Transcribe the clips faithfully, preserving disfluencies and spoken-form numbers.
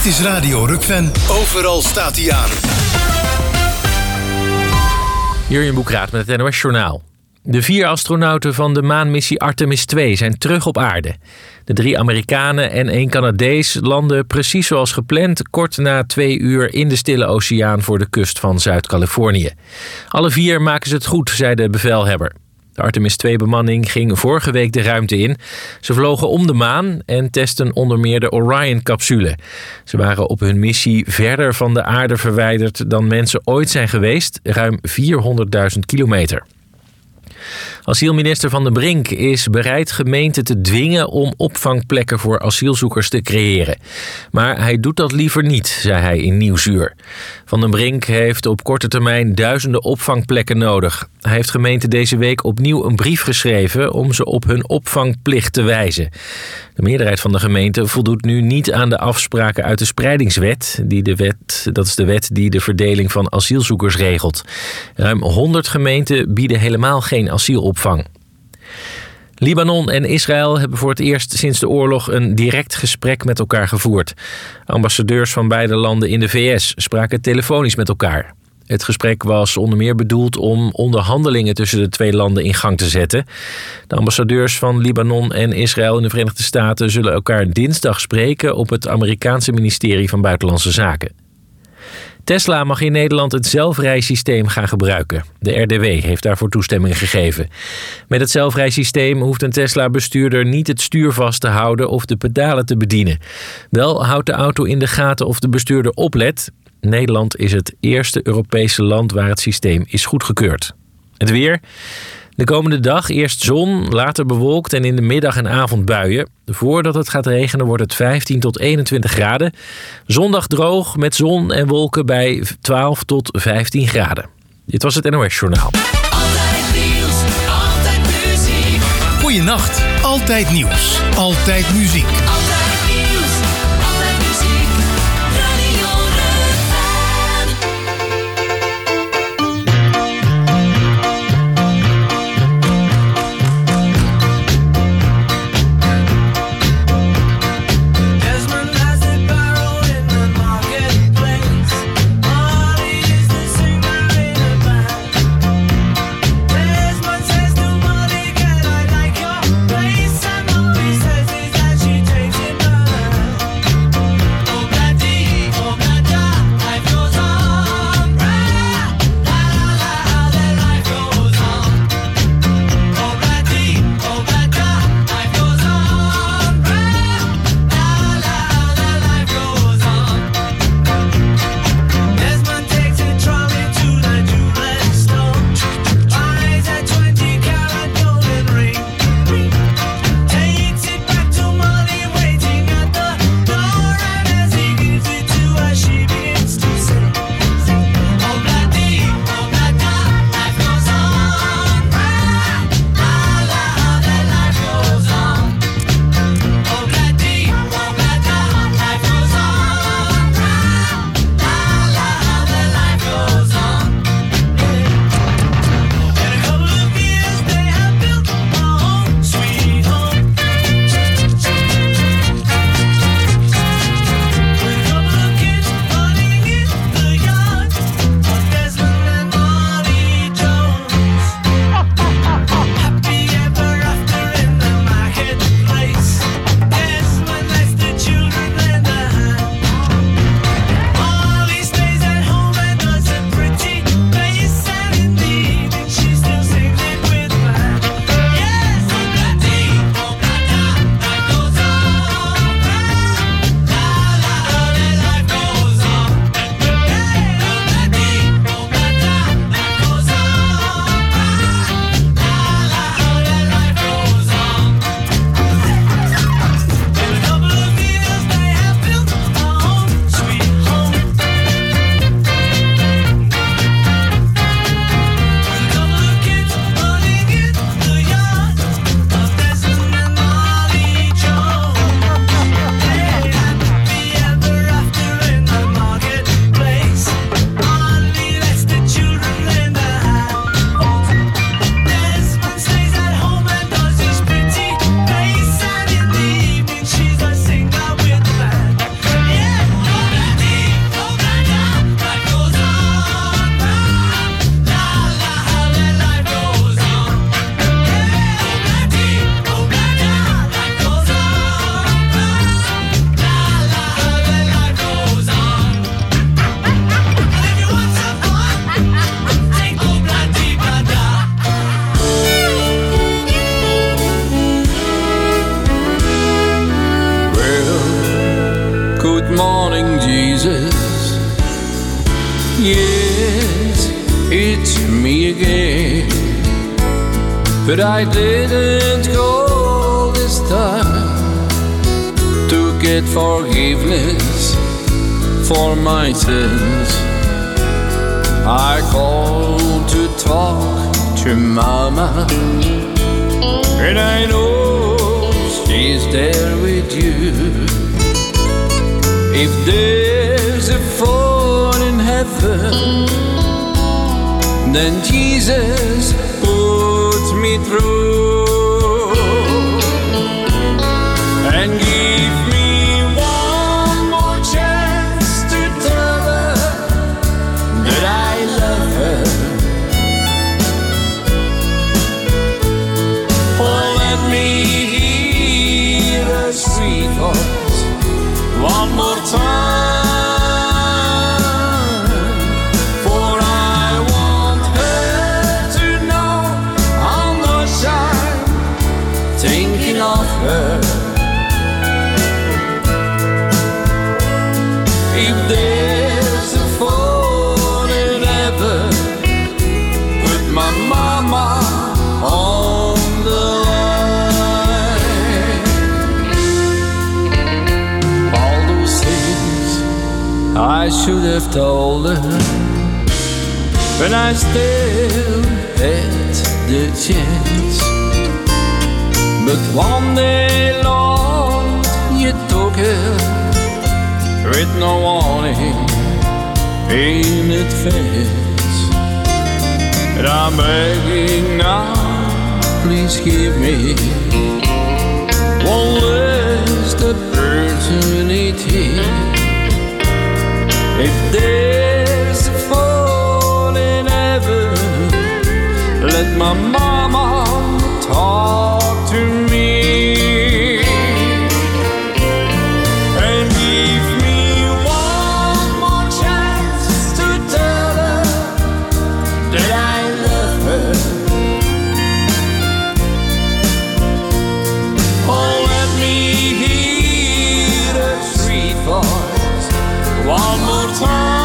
is Radio Rukven. Overal staat hij aan. Jurjen Boekraat met het N O S-journaal. De vier astronauten van de maanmissie Artemis twee zijn terug op aarde. De drie Amerikanen en één Canadees landen precies zoals gepland kort na twee uur in de Stille Oceaan voor de kust van Zuid-Californië. Alle vier maken ze het goed, zei de bevelhebber. De Artemis twee-bemanning ging vorige week de ruimte in. Ze vlogen om de maan en testen onder meer de Orion-capsule. Ze waren op hun missie verder van de aarde verwijderd dan mensen ooit zijn geweest, ruim vierhonderdduizend kilometer. Asielminister Van den Brink is bereid gemeenten te dwingen om opvangplekken voor asielzoekers te creëren. Maar hij doet dat liever niet, zei hij in Nieuwsuur. Van den Brink heeft op korte termijn duizenden opvangplekken nodig. Hij heeft gemeenten deze week opnieuw een brief geschreven om ze op hun opvangplicht te wijzen. De meerderheid van de gemeenten voldoet nu niet aan de afspraken uit de spreidingswet. Die de wet, dat is de wet die de verdeling van asielzoekers regelt. Ruim honderd gemeenten bieden helemaal geen asielopvang. Libanon en Israël hebben voor het eerst sinds de oorlog een direct gesprek met elkaar gevoerd. Ambassadeurs van beide landen in de V S spraken telefonisch met elkaar. Het gesprek was onder meer bedoeld om onderhandelingen tussen de twee landen in gang te zetten. De ambassadeurs van Libanon en Israël in de Verenigde Staten zullen elkaar dinsdag spreken op het Amerikaanse ministerie van Buitenlandse Zaken. Tesla mag in Nederland het zelfrijsysteem gaan gebruiken. De R D W heeft daarvoor toestemming gegeven. Met het zelfrijsysteem hoeft een Tesla-bestuurder niet het stuur vast te houden of de pedalen te bedienen. Wel houdt de auto in de gaten of de bestuurder oplet. Nederland is het eerste Europese land waar het systeem is goedgekeurd. Het weer. De komende dag eerst zon, later bewolkt en in de middag en avond buien. Voordat het gaat regenen wordt het vijftien tot eenentwintig graden. Zondag droog met zon en wolken bij twaalf tot vijftien graden. Dit was het N O S-journaal. Altijd nieuws, altijd muziek. Goeienacht, altijd nieuws, altijd muziek. Altijd nieuws, altijd muziek. Radio Rukven. Desmond has a barrel in the marketplace. Molly is the singer in a band. Desmond says to Molly, "Can I like your place?" And Molly says is that she takes him Good morning, Jesus. Yes, it's me again. But I didn't call this time to get forgiveness for my sins. I called to talk to Mama, and I know she's there with you. If there's a phone in heaven, then Jesus puts me through and give me one more chance to tell her that I love her. Oh, let me hear her sweet voice one more time. If there's a phone in heaven, put my mama on the line. All those things I should have told her, but I still had the chance. But one day, Lord, you took it with no warning in advance. And I'm begging now, please give me one last opportunity. If there's a phone in heaven, let my mama talk to me and give me one more chance to tell her that I love her. Oh, let me hear her sweet voice one more time.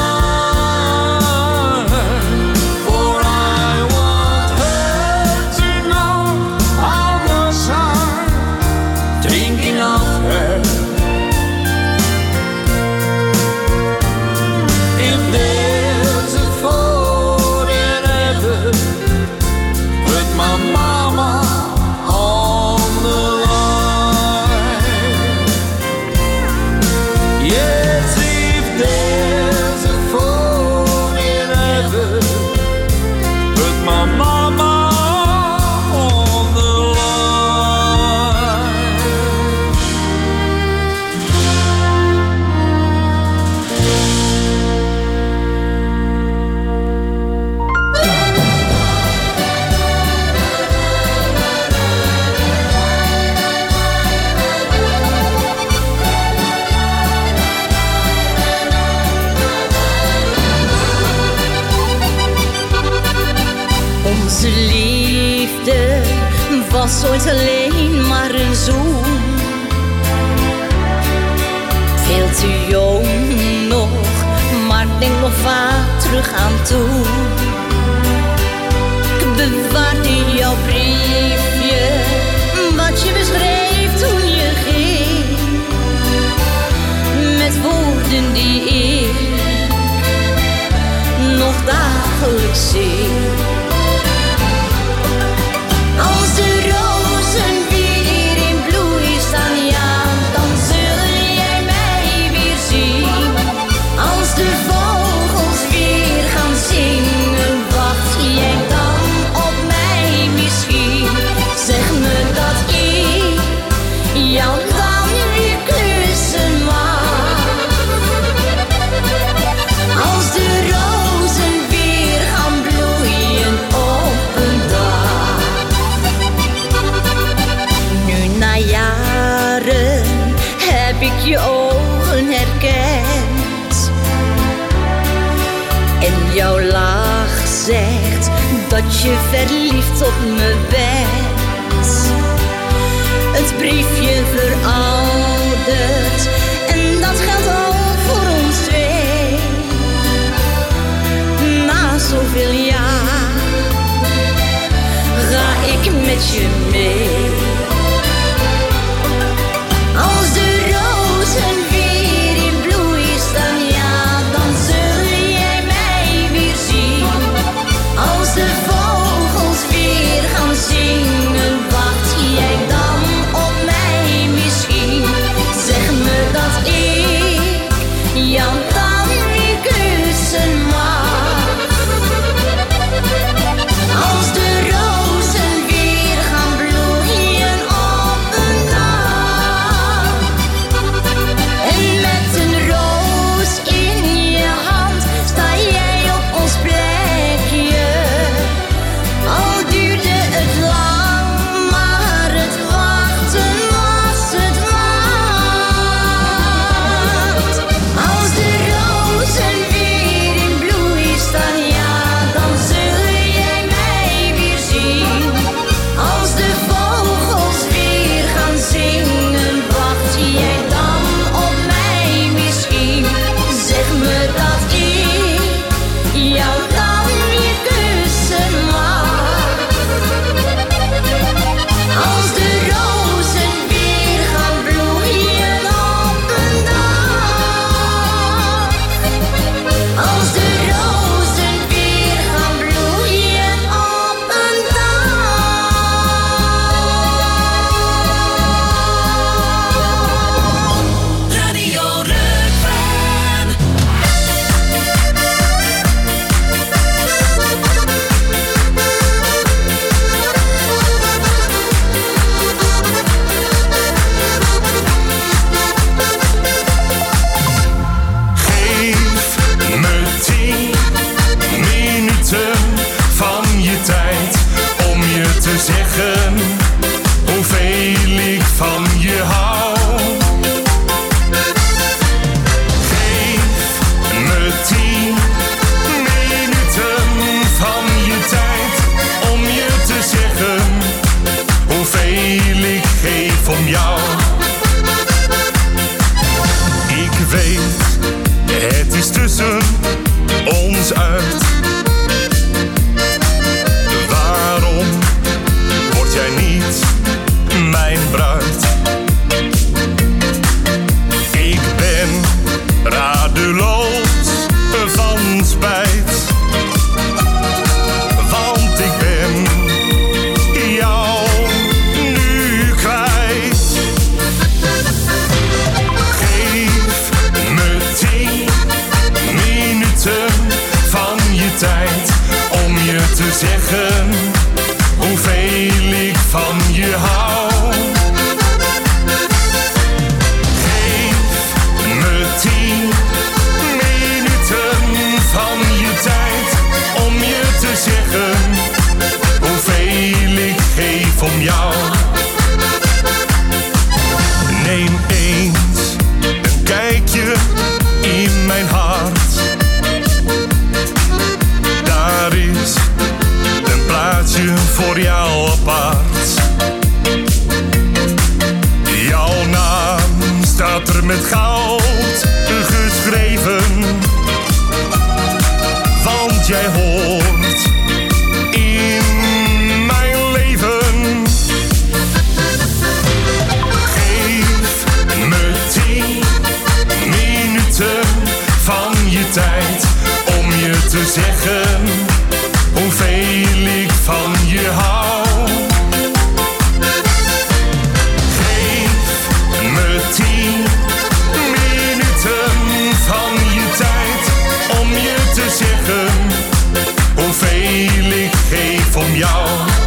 Was ooit alleen maar een zoen. Veel te jong nog, maar denk nog vaak terug aan toen. Ik bewaarde jouw briefje, wat je beschreef toen je ging. Met woorden die ik nog dagelijks zing. Als de rozen weer in bloei staan, ja, dan zul jij mij weer zien. Als de vogels weer gaan zingen, wacht jij dan op mij misschien? Zeg me dat ik jou dan weer kussen mag. Als de rozen weer gaan bloeien op een dag. Nu na jaren heb ik je ogen herkend. En jouw lach zegt dat je verliefd op me bent. Het briefje verouderd en dan zeggen hoeveel ik van je hou. Geef me tien minuten van je tijd om je te zeggen hoeveel ik geef om jou. Neem eens een kijkje in mijn hart. Daar is een plaatsje voor jou apart. Jouw naam staat er met goud geschreven, want jij hoort in mijn leven. Geef me tien minuten van je tijd om je te zeggen hoeveel ik van je hou. Geef me tien minuten van je tijd om je te zeggen hoeveel ik geef om jou.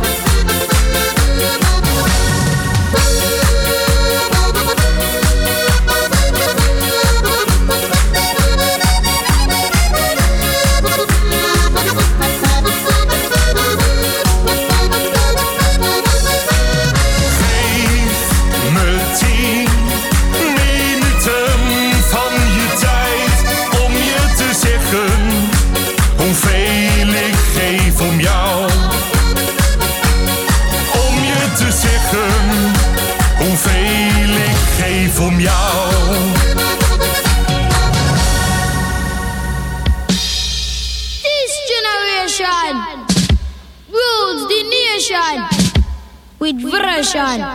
Hoeveel ik geef om jou. This generation rules the nation with version.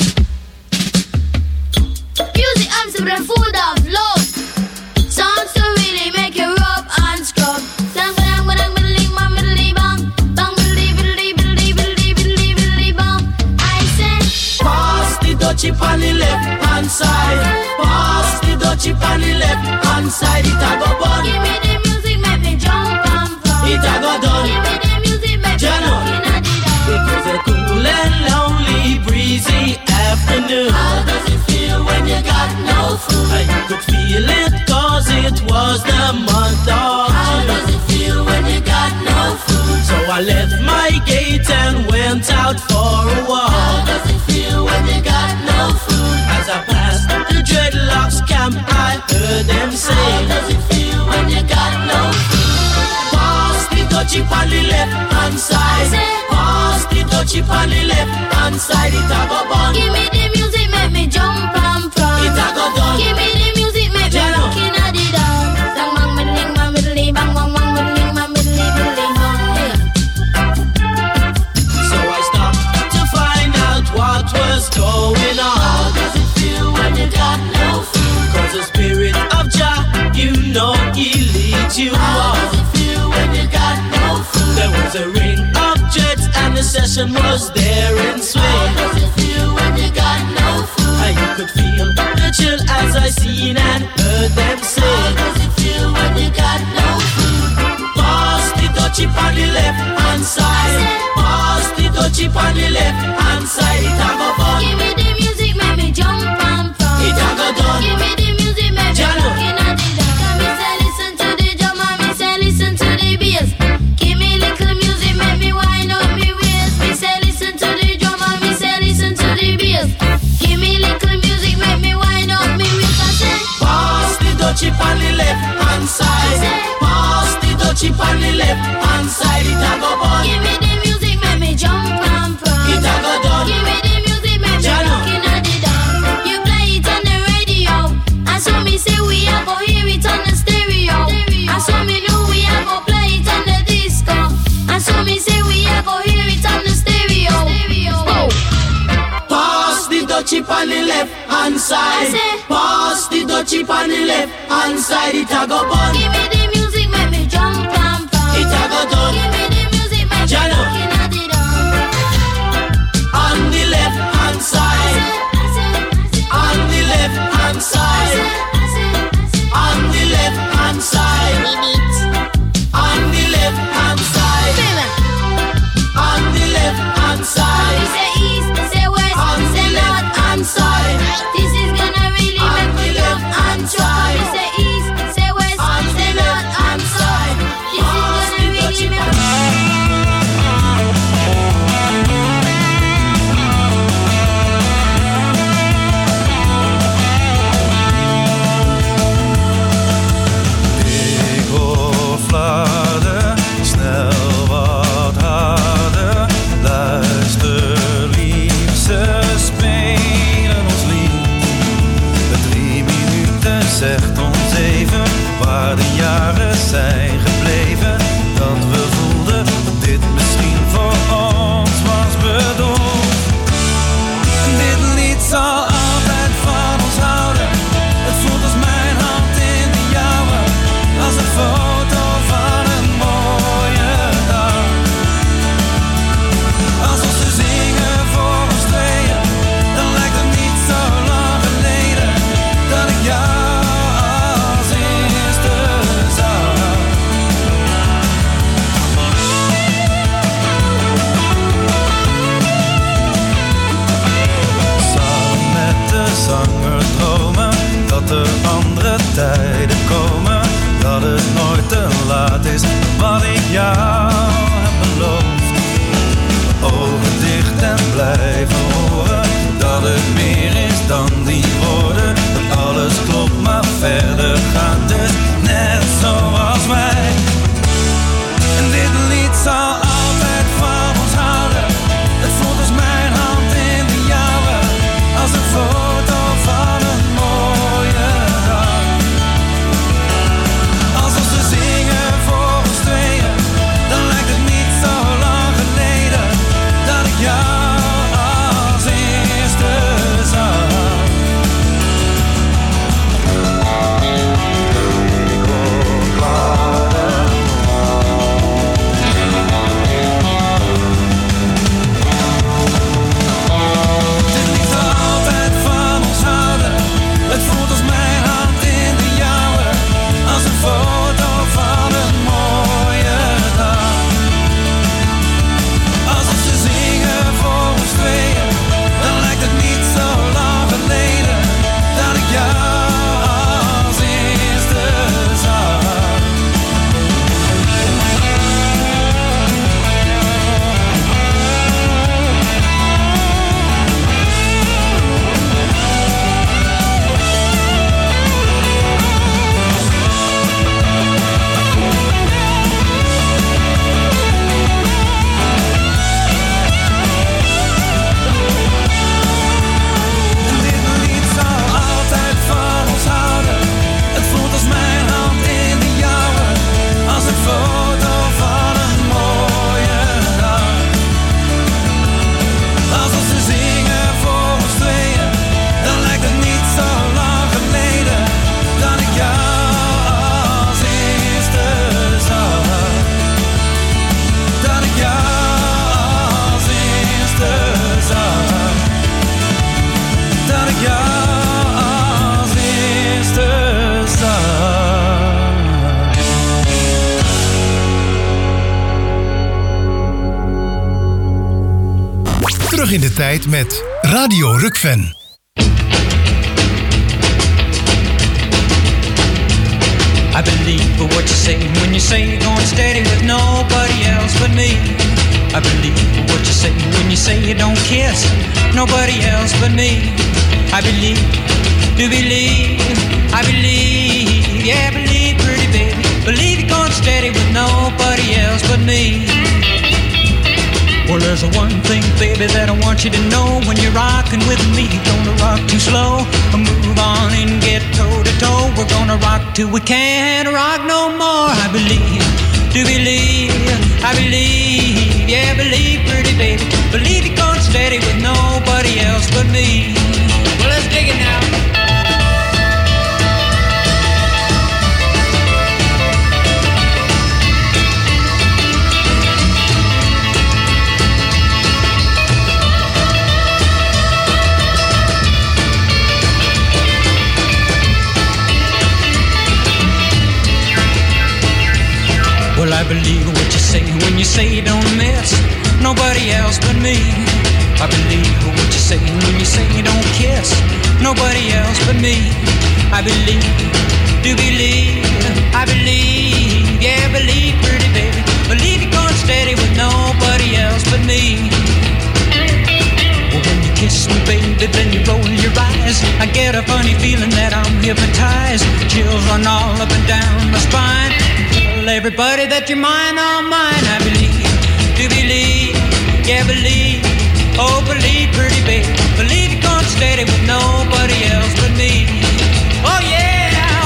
Music arms to the food of love. Songs to really make you rub and scrub. Dang dang dang biddly bang biddly bang bang biddly biddly biddly biddly biddly biddly bang. I say Pass the dutchie on the left hand side. Pass the dutchie on the left hand side. It a go bun. give me the music, make me jump and from. It a go done. Give me the music, make me Jano. looking at the It dawn. was a cool and lonely, breezy afternoon. How does it feel when you got no food? I could feel it cause it was the month of How June. does it feel when you got no food? So I left my gate and went out for a How walk. does it feel when you got no food? As I passed the dreadlocks camp, I heard them How say, does it feel when you got no food? pass the dutchie on the left hand side. Pass the dutchie on the left hand side. It a go bun. Give me the music, make me jump and from. It a go done. Give me the music, make me Jano. looking at the dawn. Dang bang biddling bang biddly bang bang bang biddly bang biddly biddly bang. Hey. So I stopped to find out what was going How on. does it feel when you got no food? Cause the spirit of Jah, you know he leads you How on. does it feel when you got no food? There was a ring of jets and the session was there in How swing. does it feel when you got no food? I could feel the chill as I seen and heard them How say, does it feel when you got no food? pass the dutchie on the left hand side. Pass the dutchie on the left hand side. It a go fun. Give me the music, make me jump and from. It a go done. Give me the music, make me Jano. looking at the dawn. Me say listen to the drum and me say listen to the bass. Give me little music, make me wind up me waist. Me say listen to the drum and me say listen to the bass. Give me little music, make me wind up me waist. I say Pass the dutchie on the left hand side. Pass the dutchie on the left hand side. It a go bun. give me the music, make me jump and from. It a go done. Give me the music, make me Jano. looking at the dawn. You play it on the radio, and so me say we a go hear it on the stereo. And so me know we a go play it on the disco. And so me say we a go hear it on the stereo. Oh. Pass the dutchie on the left hand side. I say- Pass the dutchie on the left hand side. It a go bun. Give me the music, make me jump and from. It a go done. Give me the music, make me Jano. looking at the dawn. On the left hand side. On the left hand side. On the left hand side. On the left hand side. zegt ons even waar de jaren zijn gebleven. Dat we voelden dat dit misschien voor ons was bedoeld. En dit lied zal altijd van ons houden. Het voelt als mijn hand in de jouwe, als een foto van een mooie dag. Als we ze zingen voor ons tweeën, dan lijkt het niet zo lang geleden dat ik jou als eerste zag. Samen met de zanger dromen dat er andere tijden komen, dat het nooit te laat is wat ik jou heb beloofd. Ogen dicht en blijven horen dat het meer is dan die woorden. Dat alles klopt maar verder gaat dus net zoals wij. En dit lied zal altijd van ons houden. Het voelt als mijn hand in de jouwe, als een foto van een mooie dag. Als we ze zingen voor ons tweeën, dan lijkt het niet zo lang geleden dat ik jou als eerste zag. Dit lied zal altijd van ons houden. Het voelt als mijn hand in de jouwe, als een foto van een mooie dag. Als we ze zingen voor ons tweeën, dan lijkt het niet zo lang geleden dat ik jou als eerste zag. En dit lied zal altijd van ons houden. Het voelt als mijn hand in de jouwe, als een foto van een mooie dag. Als we ze zingen voor ons tweeën, dan lijkt het niet zo lang geleden dat ik jou als eerste zag. Dat ik jou als eerste zag. Dat ik jou als eerste zag. Terug in de tijd met Radio Rukven. I believe what you say when you say you're going steady with nobody else but me. I believe what you say when you say you don't kiss nobody else but me. I believe, do believe, I believe, yeah, I believe, pretty baby. Believe you're going steady with nobody else but me. Well, there's one thing, baby, that I want you to know. When you're rocking with me, you're gonna rock too slow. Move on and get toe to toe. We're gonna rock till we can't rock no more. I believe, do believe, I believe, yeah, believe, pretty baby. Believe you're going steady with nobody else but me. Well, let's dig it now. Well, I believe what you say when you say you don't miss nobody else but me. I believe what you say when you say you don't kiss nobody else but me. I believe, do believe, I believe, yeah, believe, pretty baby. Believe you're going steady with nobody else but me. Well, when you kiss me, baby, then you roll your eyes. I get a funny feeling that I'm hypnotized. Chills run all up and down my spine. Tell everybody that you're mine, all mine. I believe, do believe, yeah, believe. Oh, believe, pretty baby. Believe you're going steady with nobody else but me. Oh, yeah.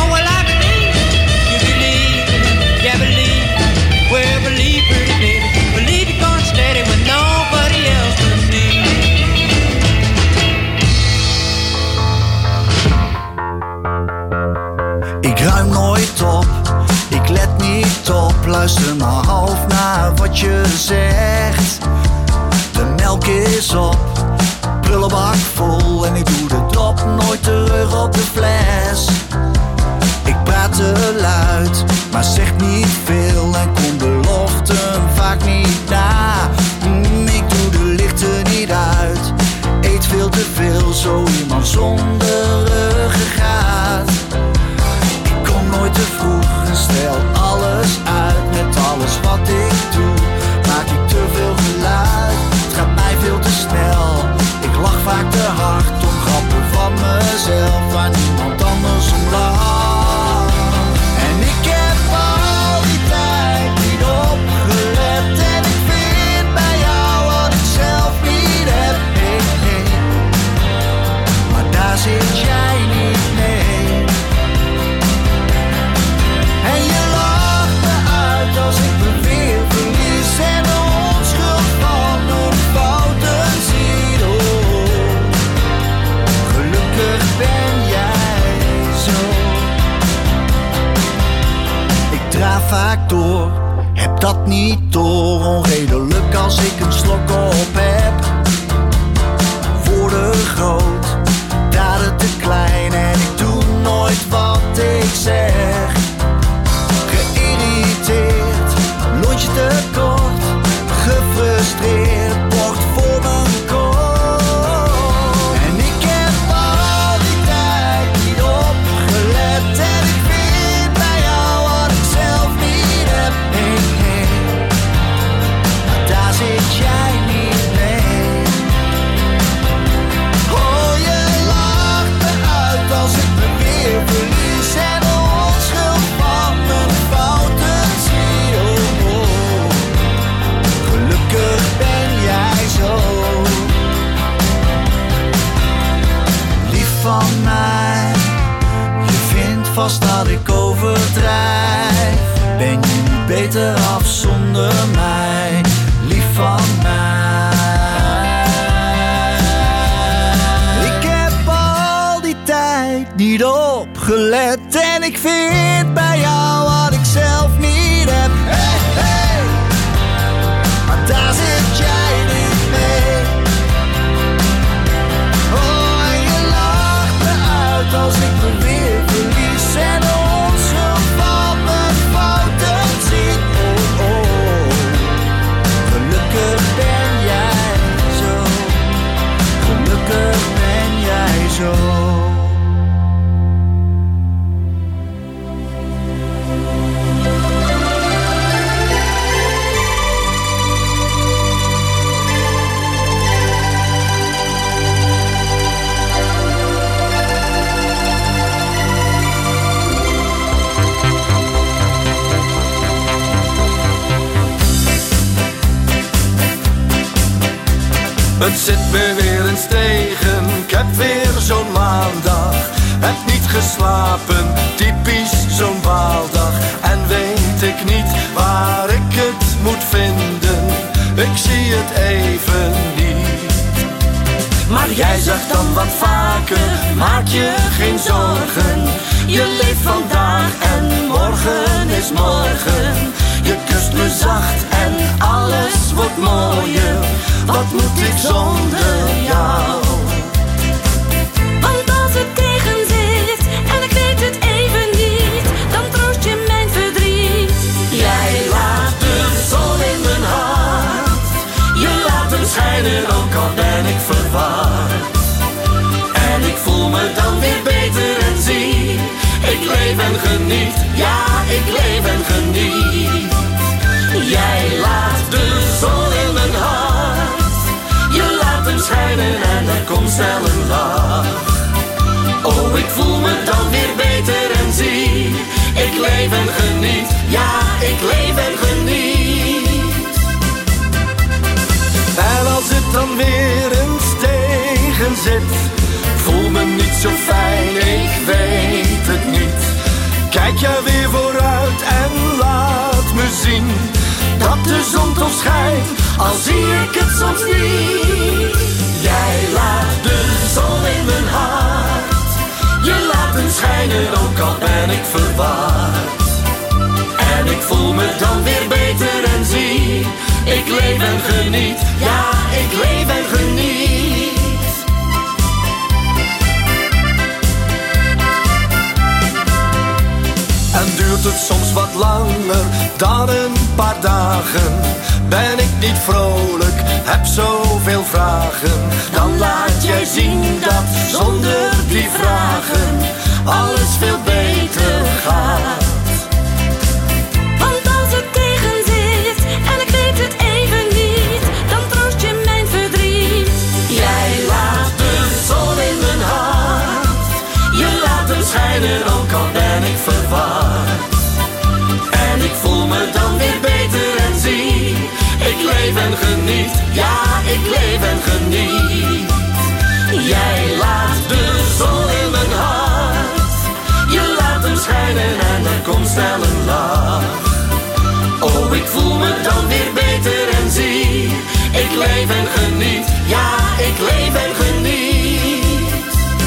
ruim nooit op, ik let niet op. Luister maar half naar wat je zegt. De melk is op, prullenbak vol. En ik doe de drop nooit terug op de fles. Ik praat te luid, maar zeg niet veel. En kom beloften vaak niet na. mm, Ik doe de lichten niet uit, eet veel te veel. Zo iemand zonder ruggengraat. Ik kom nooit te vroeg en stel alles uit. Met alles wat ik doe, maak ik te veel geluid. Het gaat mij veel te snel, ik lach vaak te hard om grappen van mezelf waar niemand anders om lacht. En ik heb al die tijd niet opgelet. En ik vind bij jou wat ik zelf niet heb. Hey, hey. Maar daar zit jij niet mee. En je lacht me uit als ik me weer verlies. En de onschuld van door fouten zie. Oh, gelukkig ben jij zo. Ik draaf vaak door, heb dat niet door. Onredelijk als ik een slok op heb. Woorden groot, daden te klein. En ik doe nooit wat ik zeg. Geïrriteerd, lontje te kort. Gefrustreerd, bord voor mijn kop. En ik heb al die tijd niet opgelet. En ik vind bij jou wat ik zelf niet heb. Hey, hey. Maar daar zit jij niet mee. Oh, je lacht me uit als ik me weer verlies. En de onschuld van mijn fouten zie. Oh, oh. Gelukkig ben jij zo. Lief van mij, je vindt vast dat ik overdrijf. Ben je niet beter af zonder mij? Lief van mij. Ik heb al die tijd niet opgelet. En ik vind bij jou wat ik zelf niet heb. Hey, hey. Maar daar zit jij niet mee. Oh, en je lacht me uit als ik me weer verlies. En de onschuld van mijn fouten zie. Oh, oh. Gelukkig ben jij zo. Gelukkig ben jij zo. Het zit me weer eens tegen, ik heb weer zo'n maandag. Heb niet geslapen, typisch zo'n baaldag. En weet ik niet waar ik het moet vinden, ik zie het even niet. Maar jij zegt dan wat vaker, maak je geen zorgen. Je leeft vandaag en morgen is morgen. Je kust me zacht en alles wordt mooier. Wat moet ik zonder jou? Want als het tegen zit en ik weet het even niet, dan troost je mijn verdriet. Jij laat de zon in mijn hart. Je laat hem schijnen ook al ben ik verward. En ik voel me dan weer beter en zie. Ik leef en geniet, ja ik leef en geniet. Jij laat de zon in mijn hart. Je laat hem schijnen en er komt snel een lach. Oh, ik voel me dan weer beter en zie. Ik leef en geniet, ja, ik leef en geniet. En als het dan weer eens tegen zit, voel me niet zo fijn, ik weet het niet. Kijk jij weer vooruit en laat me zien dat de zon toch schijnt, al zie ik het soms niet. Jij laat de zon in mijn hart. Je laat hem schijnen, ook al ben ik verwaard. En ik voel me dan weer beter en zie, ik leef en geniet, ja, ik leef en geniet. En duurt het soms wat langer dan een paar dagen, ben ik niet vrolijk, heb zoveel vragen, dan laat jij zien dat zonder die vragen alles veel beter gaat. Want als het tegen zit en ik weet het even niet, dan troost je mijn verdriet. Jij laat de zon in mijn hart, je laat hem schijnen, ook al ben ik verward. En ik voel me dan weer beter en zie, ik leef en geniet, ja, ik leef en geniet. Jij laat de zon in mijn hart, je laat hem schijnen en er komt snel een lach. Oh, ik voel me dan weer beter en zie, ik leef en geniet, ja, ik leef en geniet.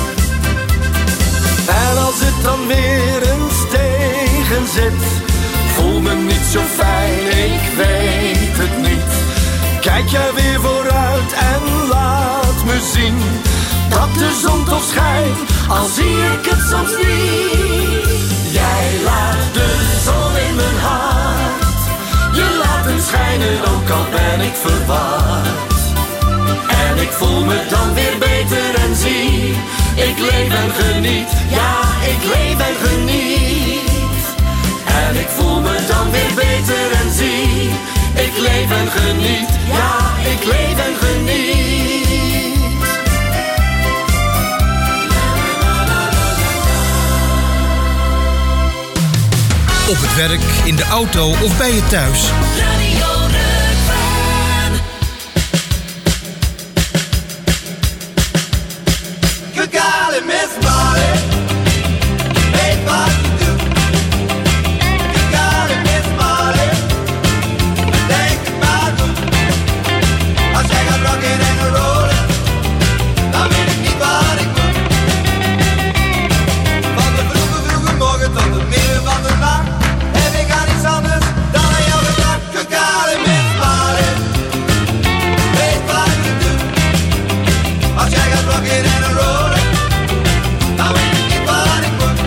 En als het dan weer eens tegen zit, voel me niet zo fijn, ik weet het niet. Kijk jij weer vooruit en laat me zien dat de zon toch schijnt, al zie ik het soms niet. Jij laat de zon in mijn hart, je laat hem schijnen, ook al ben ik verward. En ik voel me dan weer beter en zie, ik leef en geniet, ja, ik leef en geniet. En ik voel me dan weer beter en zie, ik leef en geniet, ja, ik leef en geniet. Op het werk, in de auto of bij je thuis. Radio Rukven. Good golly, Miss Molly, weet wat je doet. Good golly, Miss Molly, denk het maar goed. Als jij gaat rocken en rollen, dan weet ik niet wat ik moet. Van de vroege, vroege morgen tot het midden van de nacht heb ik aan iets anders dan aan jou gedacht. Good golly, Miss Molly, weet wat je doet. Als jij gaat rocken en rollen, dan weet ik niet wat ik moet.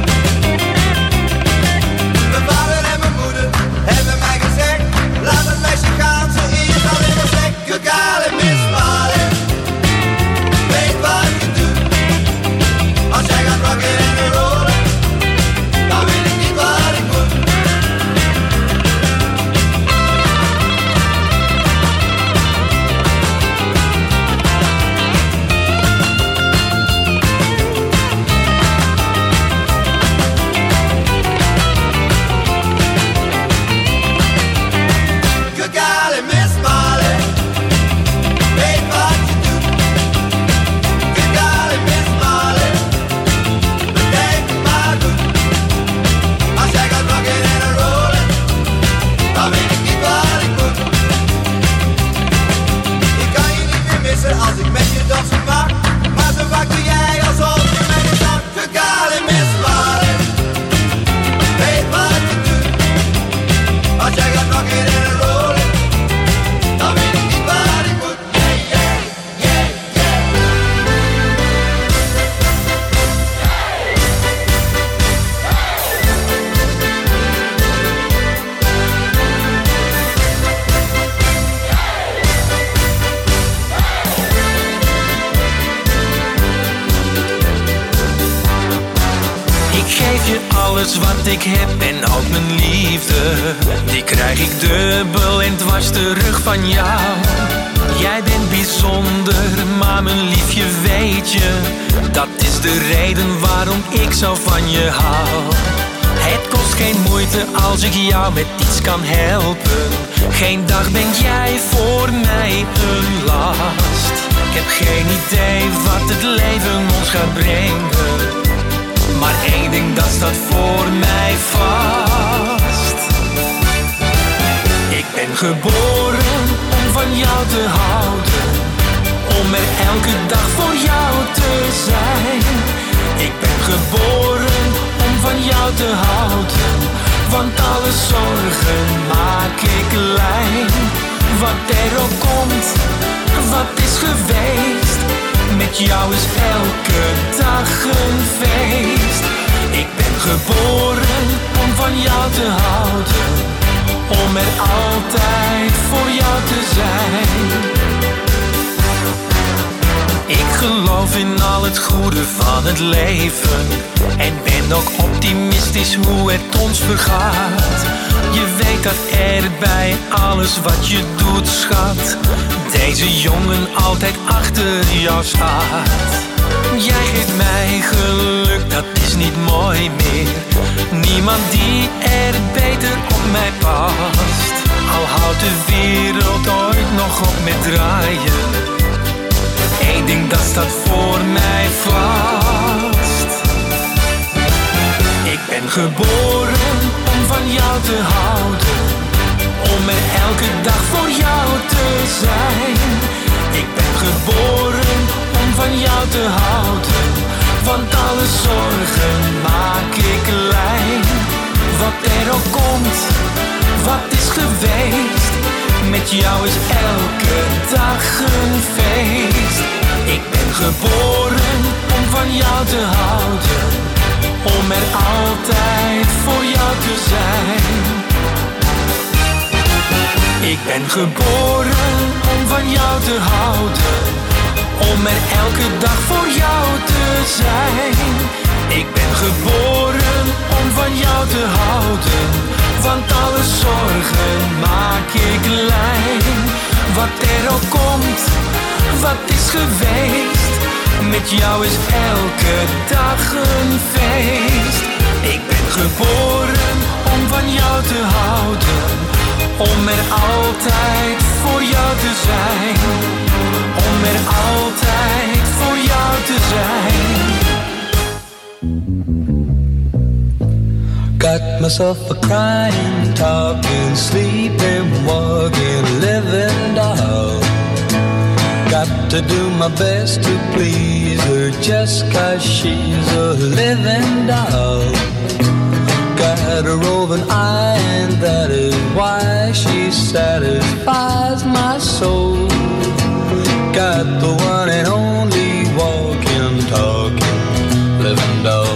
Mijn vader en mijn moeder hebben mij gezegd, laat het meisje gaan, ze is alleen maar slecht. Good golly, Miss Molly, weet wat je doet. Als jij gaat rocken en rollen, dan weet ik niet wat ik moet. Good golly, Miss Molly, weet wat je doet. Good golly, Miss Molly, bedenk het maar goed. Als jij gaat rocken en rollen, dan weet ik niet wat ik moet. Ik kan je niet meer missen als ik met je dansen mag, maar zo vaak doe jij alsof je mij niet zag. Good golly, Miss Molly, weet wat je doet. Als jij gaat rocken en rollen, dan weet ik niet wat ik moet. Yeah, yeah, yeah, yeah. Ik geef je alles wat ik heb en ook mijn liefde. Die krijg ik dubbel en dwars terug van jou. Jij bent bijzonder, maar mijn liefje weet je. Dat is de reden waarom ik zo van je hou. Het kost geen moeite als ik jou met iets kan helpen. Geen dag ben jij voor mij een last. Ik heb geen idee wat het leven ons gaat brengen, maar één ding dat staat voor mij vast. Ik ben geboren om van jou te houden, om er elke dag voor jou te zijn. Ik ben geboren alle zorgen maak ik klein. Wat er ook komt, wat is geweest. Met jou is elke dag een feest. Ik ben geboren om van jou te houden, om er altijd voor jou te zijn. Ik geloof in al het goede van het leven en ben ook optimistisch hoe het ons vergaat. Je weet dat er bij alles wat je doet, schat, deze jongen altijd achter jou staat. Jij geeft mij geluk, dat is niet mooi meer. Niemand die er beter op mij past. Al houdt de wereld ooit nog op met draaien, Eén ding dat staat voor mij vast. Ik ben geboren om van jou te houden, om er elke dag voor jou te zijn. Ik ben geboren om van jou te houden, want alle zorgen maak ik klein. Wat er ook komt, wat is geweest, met jou is elke dag een feest. Ik ben geboren om van jou te houden, om er altijd voor jou te zijn. Ik ben geboren om van jou te houden, om er elke dag voor jou te zijn. Ik ben geboren om van jou te houden, want alle zorgen maak ik klein. Wat er ook komt, wat is geweest, met jou is elke dag een feest. Ik ben geboren om van jou te houden, om er altijd voor jou te zijn. Om er altijd voor jou te zijn. Got myself a crying, talking, sleeping, walking, living doll. Got to do my best to please her just 'cause she's a living doll. Got a roving eye and that is why she satisfies my soul. Got the one and only walking, talking, living doll.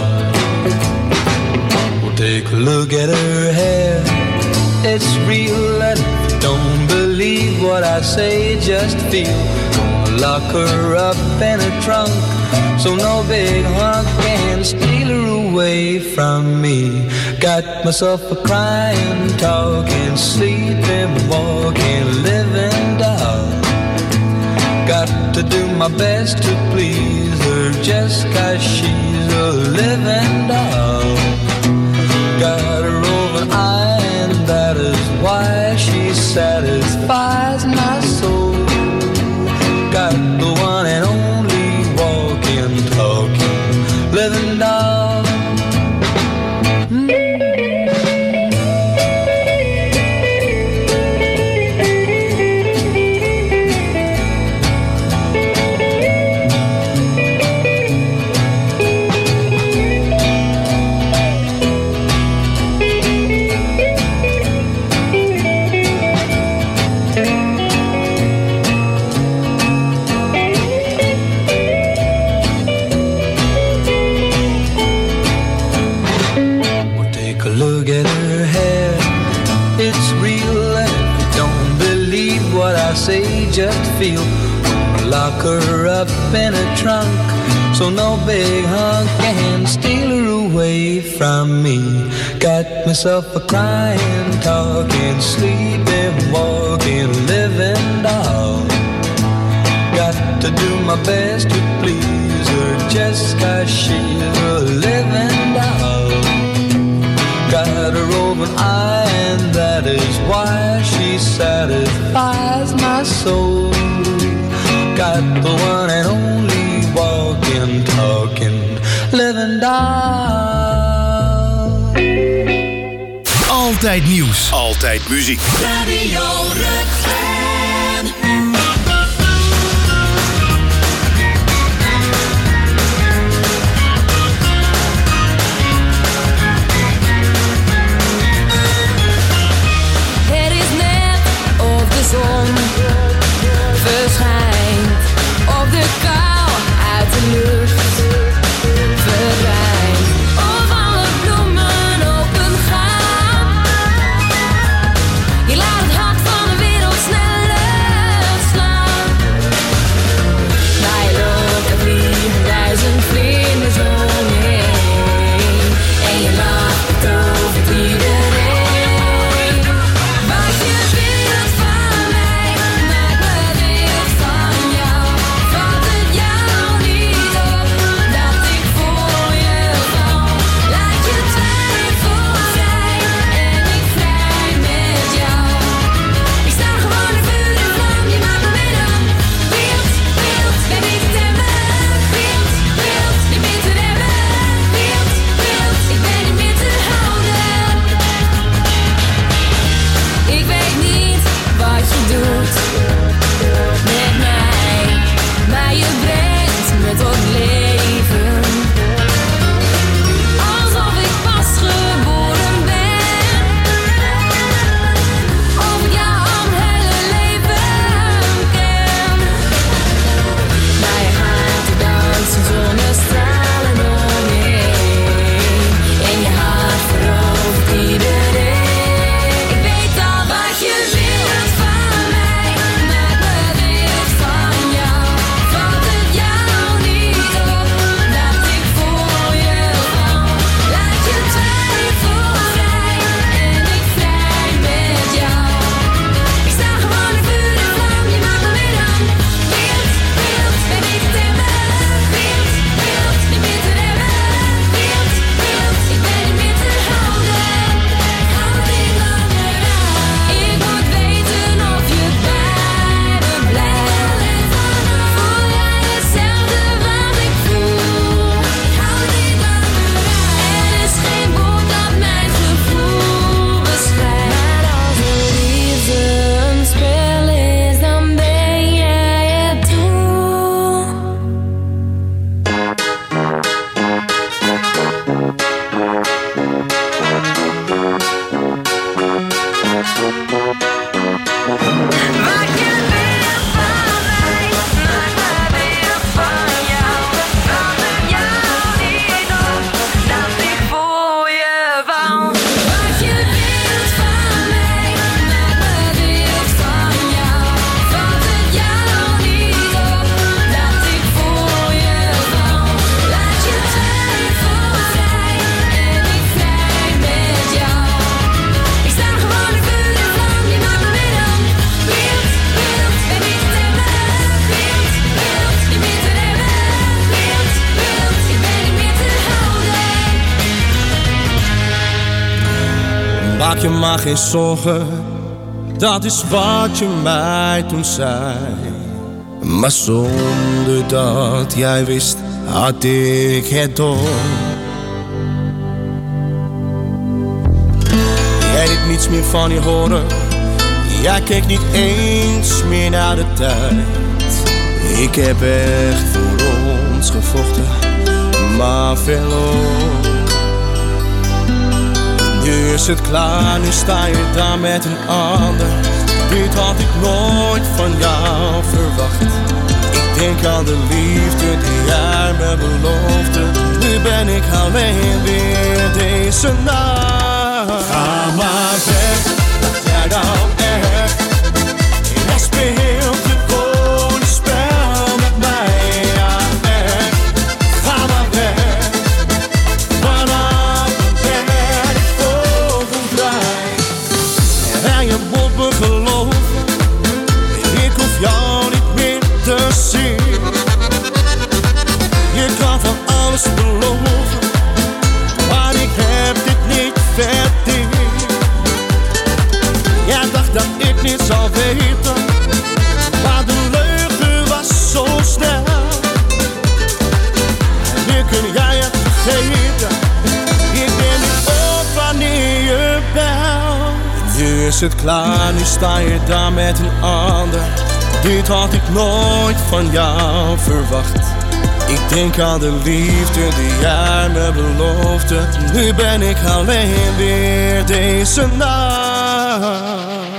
Take a look at her hair, it's real and don't believe what I say, just feel. Gonna lock her up in a trunk, so no big hunk can steal her away from me. Got myself a crying, talking, sleeping, walking, living doll. Got to do my best to please her just 'cause she's a living doll. Got a roving eye and that is why she satisfies my soul. Got the one and only walking, talking, living doll. Say just feel. Lock her up in a trunk, so no big hunk can steal her away from me. Got myself a crying, talking, sleeping, walking, living doll. Got to do my best to please her just 'cause she's a living doll. Got a roving eye and that is why she satisfies my soul. Got the one and only walking, talking, living doll. Altijd nieuws. Altijd muziek. Radio Rutgen. Maak je maar geen zorgen, dat is wat je mij toen zei. Maar zonder dat jij wist, had ik het door. Jij liet niets meer van je horen, jij keek niet eens meer naar de tijd. Ik heb echt voor ons gevochten, maar verloren. Nu is het klaar, nu sta je daar met een ander. Dit had ik nooit van jou verwacht. Ik denk aan de liefde die jij me beloofde. Nu ben ik alleen weer deze nacht. Ga maar weg, dat jij nou echt. Jij speelt gewoon een spel met mij. Ja, echt. Ga maar weg. Vanavond ben ik vogelvrij. En je moet me geloven, ik hoef jou niet meer te zien. Je kan van alles beloven, maar ik heb dit niet verdiend. Jij dacht dat ik niet zou weten, maar de leugen was zo snel. En nu kun jij het vergeten, ik ben niet op wanneer je belt. Nu is het klaar, nu sta je daar met een ander. Dit had ik nooit van jou verwacht. Ik denk aan de liefde die jij me beloofde. Nu ben ik alleen weer deze nacht.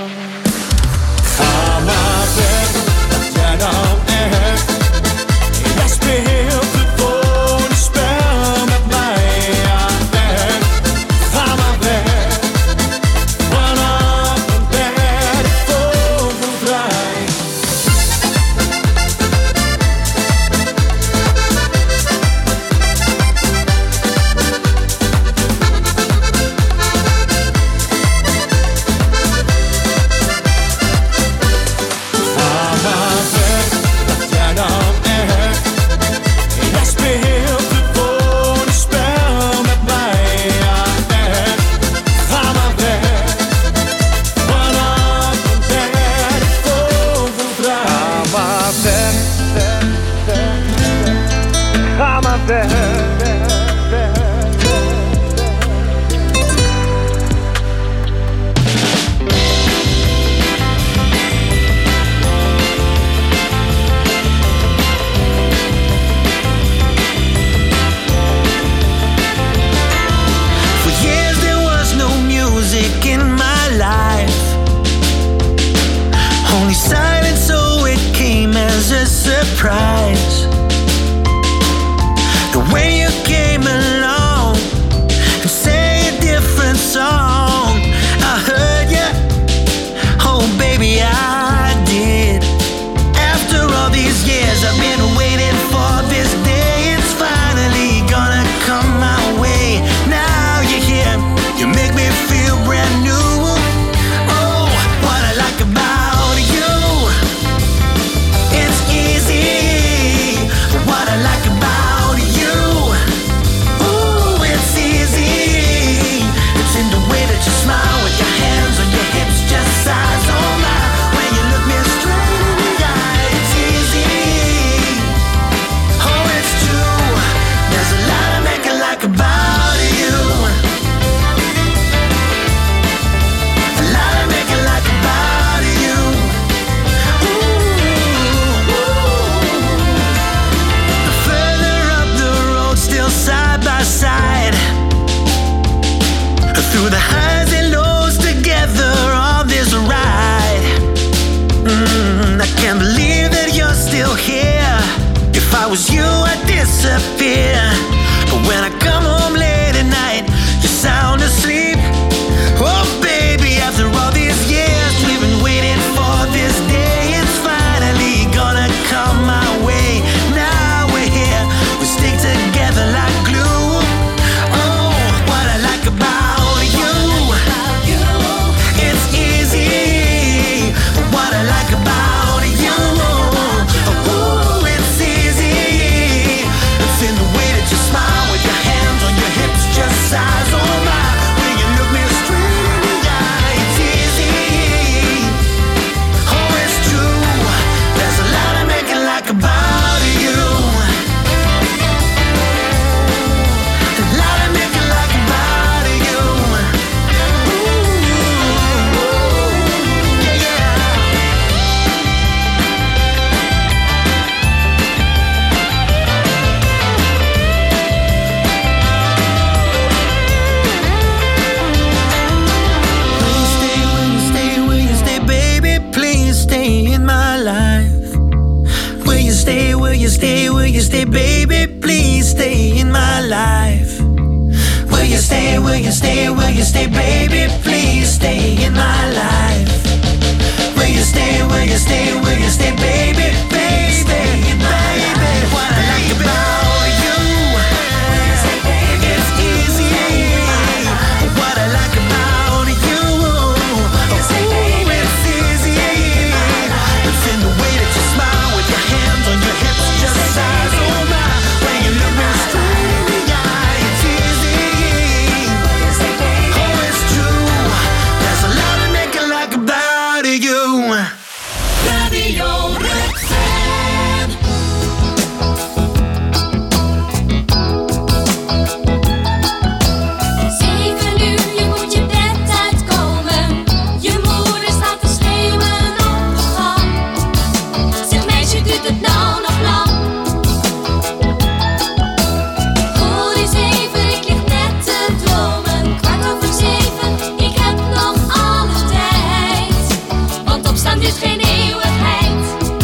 Ga maar weg, dat jij nou echt. Jij speelt gewoon een spel met mij. Ja, echt. Ga maar weg. Vanavond ben ik vogelvrij. Surprise, the way you came along and sang a different song. I heard you, oh baby I did. After all these years I've been waiting for this day. It's finally gonna come my way. Now you're here, you make me feel brand new. Oh, what I like about you, it's easy. What I like about you, ooh, it's easy. It's in the way that you smile with your hands on your hips, just size on mine. When you look me straight in the eye, it's easy. Oh, it's true. There's a lot I make it like about you. A lot I make it like about you. Side by side, through the highs and lows together on this ride. mm, I can't believe that you're still here. If I was you, I'd disappear. But when I come home late at night, you're sound asleep. Oh baby, after all these years we've been waiting for this day. It's finally gonna come my way. Now we're here, we stick together like glue. Oh, what I like about you, it's easy. What I like about you, oh, it's easy. It's in the way that you smile with your hands stay, will you stay, will you stay, baby, please stay in my life. Will you stay, will you stay, will you stay, baby, baby, stay in my life. What I like about you, it's easy. What I like about you, oh, it's easy. It's in the way that you smile with your hands on your hips, just size, oh my. When you look me straight in the eye, it's easy. Oh, it's true. There's a lot to make it like about you. Radio Rutgen. Zeven uur, je moet je bed uitkomen. Je moeder staat te schreeuwen op de gang. Zeg meisje, duurt het nou nog lang? Goed is even, ik lig net te dromen. Kwart over zeven, ik heb nog alle tijd. Want opstaan duurt geen eeuwigheid.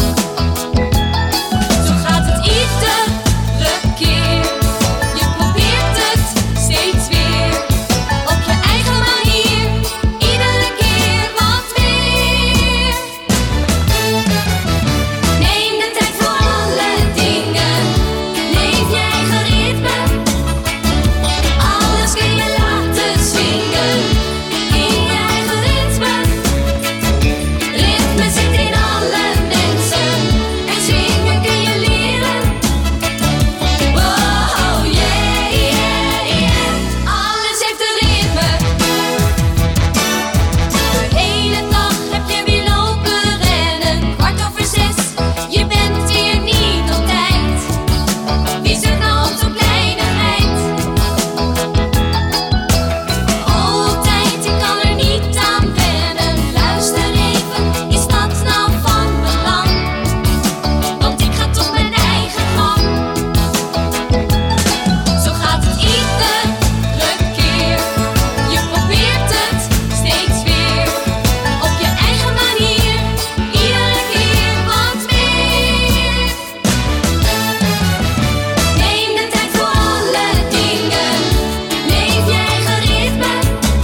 Zo gaat het iedere keer. Je probeert het steeds weer. Op je eigen manier. Iedere keer wat meer. Neem de tijd voor alle dingen. Leef je eigen ritme. Alles kun je laten swingen. In je eigen ritme. Ritme zit in alle mensen. En swingen kun je leren. Wow, yeah, yeah, yeah. Alles heeft een ritme. De hele dag heb je weer lopen rennen. Kwart over zes, je bent weer niet op tijd. Wie zit nou op zo'n kleinigheid? Oh, tijd, ik kan er niet aan wennen. Luister even, is dat nou van belang? Want ik ga toch mijn eigen gang. Zo gaat het iedere keer. Je probeert het steeds weer. Op je eigen manier. Iedere keer wat meer. Neem de tijd voor alle dingen. Leef je eigen ritme.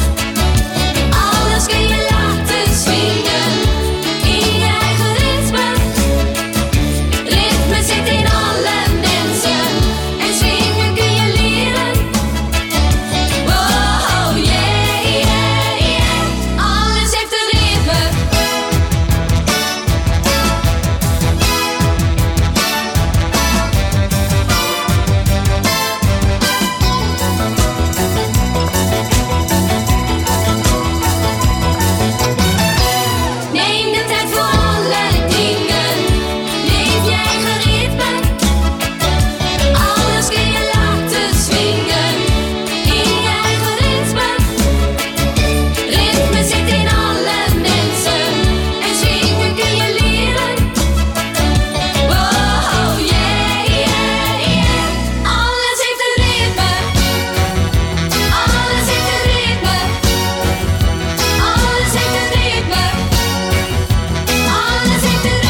Alles kun je laten swingen. In je eigen ritme. Ritme zit in alle mensen. En swingen kun je leren. Wow, yeah, yeah, yeah. Alles heeft een ritme. Neem de tijd voor alle dingen. Leef je eigen ritme. Alles kun je laten swingen. In je eigen ritme. Ritme zit in alle mensen. En swingen kun je leren. Wow, yeah, yeah, yeah. Alles heeft een ritme. Alles heeft een ritme. Alles heeft een ritme. Alles heeft een ritme.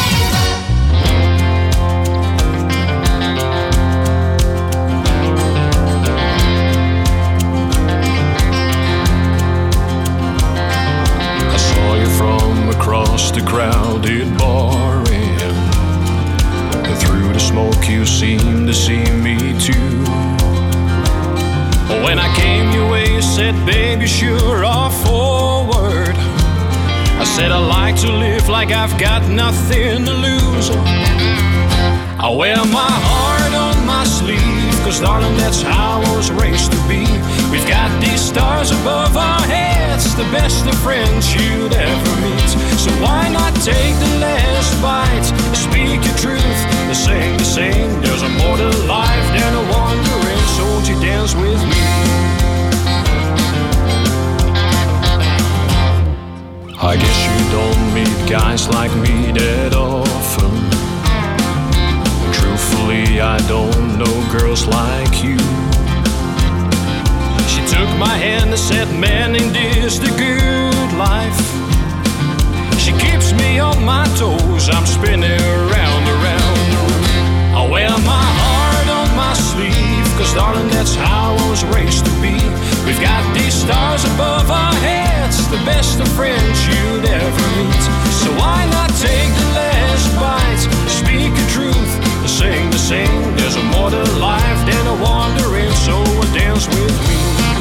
I saw you from across the crowded bar, and through the smoke you seemed to see me too. When I came your way, you said, baby, sure, off forward. I said, I like to live like I've got nothing to lose. I wear my heart on my sleeve, cause darling, that's how I was raised to be. We've got these stars above our heads, the best of friends you'd ever meet. So why not take the last bite, speak your truth, the same, the same. There's a more to life than a wandering, so won't you dance with me? I guess you don't meet guys like me that often. Truthfully, I don't know girls like you. She took my hand and said, man, ain't this the good life? She keeps me on my toes, I'm spinning around, around. I wear my heart on my sleeve, cause darling, that's how I was raised to be. We've got these stars above our heads, the best of friends you'd ever meet. So why not take the last bite, speak the truth, sing the sing. There's a more to life than a wandering, so dance with me.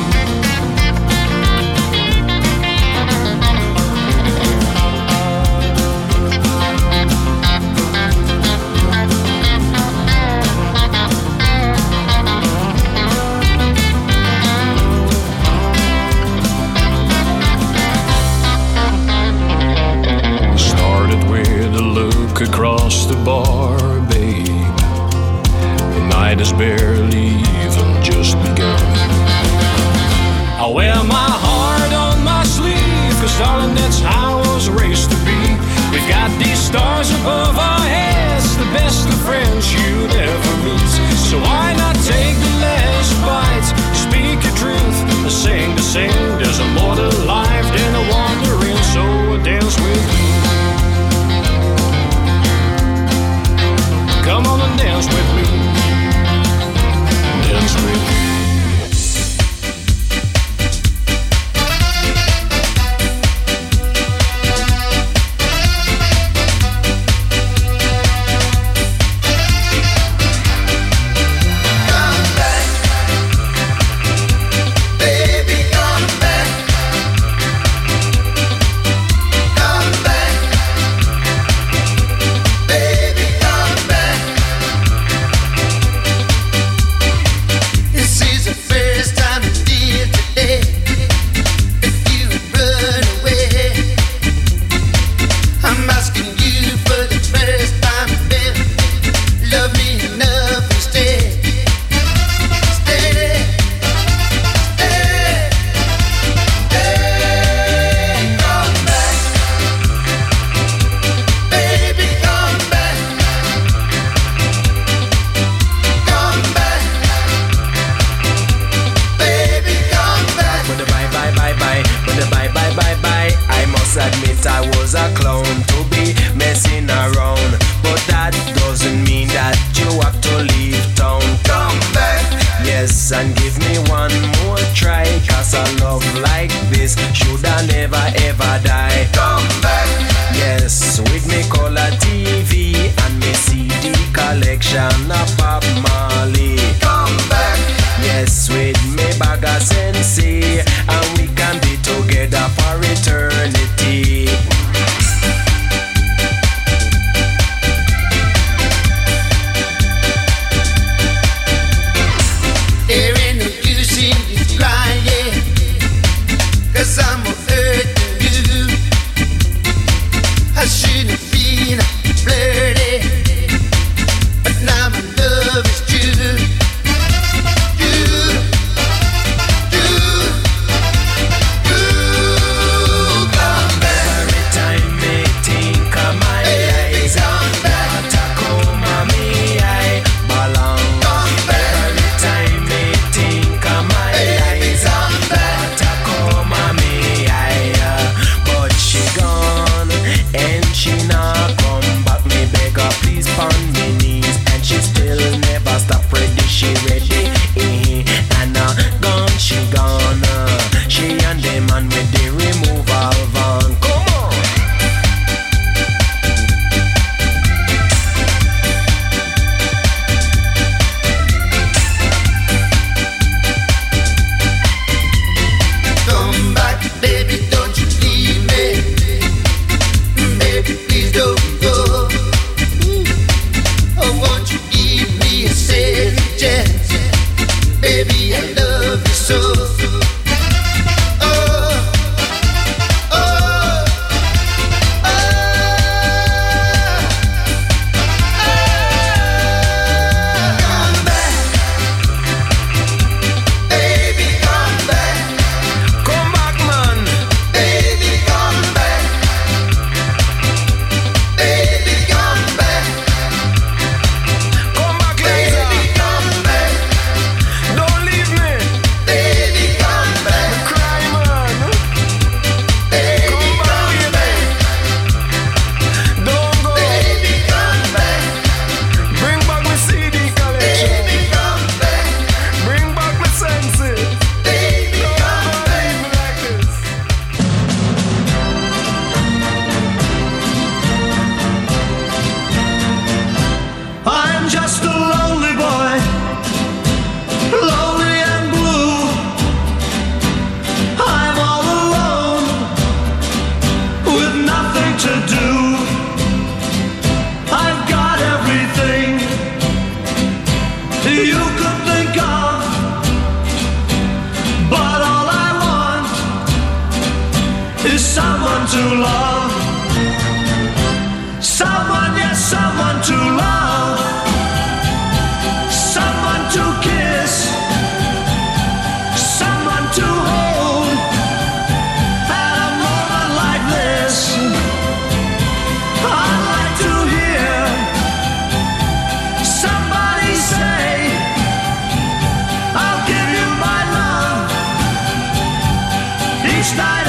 Across the bar, babe. The night has barely even just begun. I wear my heart on my sleeve, cause darling, that's how I was raised to be. We've got these stars above our heads, the best of friends you'd ever meet. So why not take the last bite, speak the truth, sing the sing. There's a more to life than a wandering, so dance with me. Come on and dance with me. Dance with me. Come back, baby, come back. Come back, baby, come back. This is the first time you did today. If you run away, I'm asking you for the first time, baby. Love me enough and stay. Stay, stay, stay. Come back, baby, come back. Come back, baby, come back. But the bye bye bye bye, but the bye bye bye bye. I must admit I was a clown to be messing around, but that doesn't mean that you have to leave town. Come back, Yes, and give me one more try, cause a love like this should I never ever die. come back. Yes, with me color T V and me C D collection of Bob Marley. Come back, Yes, with me bag of Sensei, and we can be together for eternity. there ain't no use in you trying, cause I'm hurting you. I shouldn't have been flirty, but now my love is true. You, you, to love. Someone, yes, someone to love. Someone to kiss. Someone to hold. At a moment like this, I'd like to hear somebody say, I'll give you my love each night.